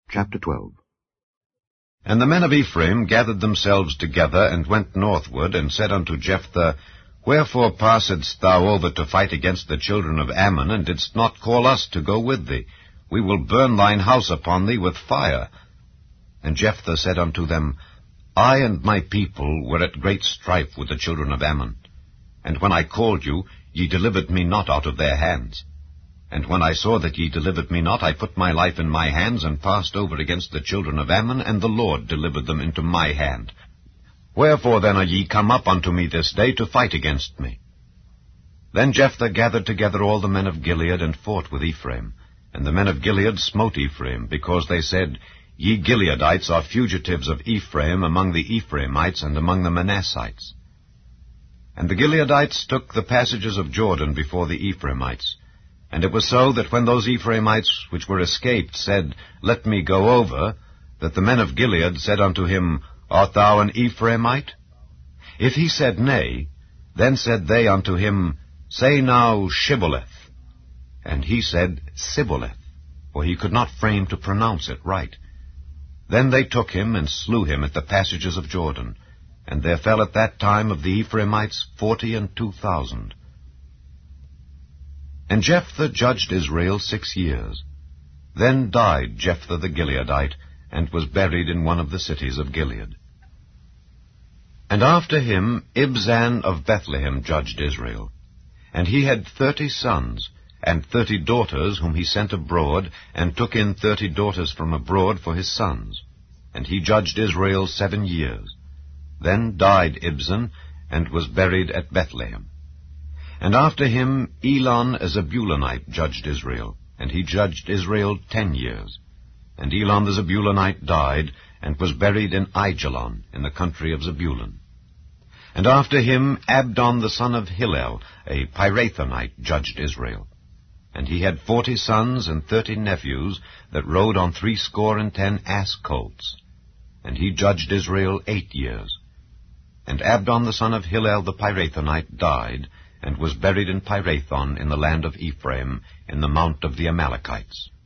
Chapter 12. And the men of Ephraim gathered themselves together, and went northward, and said unto Jephthah, Wherefore passedst thou over to fight against the children of Ammon, and didst not call us to go with thee? We will burn thine house upon thee with fire. And Jephthah said unto them, I and my people were at great strife with the children of Ammon. And when I called you, ye delivered me not out of their hands. And when I saw that ye delivered me not, I put my life in my hands, and passed over against the children of Ammon, and the Lord delivered them into my hand. Wherefore then are ye come up unto me this day to fight against me? Then Jephthah gathered together all the men of Gilead, and fought with Ephraim. And the men of Gilead smote Ephraim, because they said, Ye Gileadites are fugitives of Ephraim among the Ephraimites and among the Manassites. And the Gileadites took the passages of Jordan before the Ephraimites. And it was so that when those Ephraimites which were escaped said, Let me go over, that the men of Gilead said unto him, Art thou an Ephraimite? If he said Nay, then said they unto him, Say now Shibboleth. And he said Sibboleth, for he could not frame to pronounce it right. Then they took him and slew him at the passages of Jordan, and there fell at that time of the Ephraimites 42,000. And Jephthah judged Israel 6 years. Then died Jephthah the Gileadite, and was buried in one of the cities of Gilead. And after him Ibzan of Bethlehem judged Israel. And he had 30 sons, and 30 daughters whom he sent abroad, and took in 30 daughters from abroad for his sons. And he judged Israel 7 years. Then died Ibzan, and was buried at Bethlehem. And after him Elon a Zebulunite judged Israel, and he judged Israel 10 years. And Elon the Zebulunite died, and was buried in Aijalon, in the country of Zebulun. And after him Abdon the son of Hillel, a Pirathonite, judged Israel. And he had 40 sons and 30 nephews, that rode on 70 ass colts. And he judged Israel 8 years. And Abdon the son of Hillel the Pirathonite died, and was buried in Pirathon in the land of Ephraim, in the mount of the Amalekites.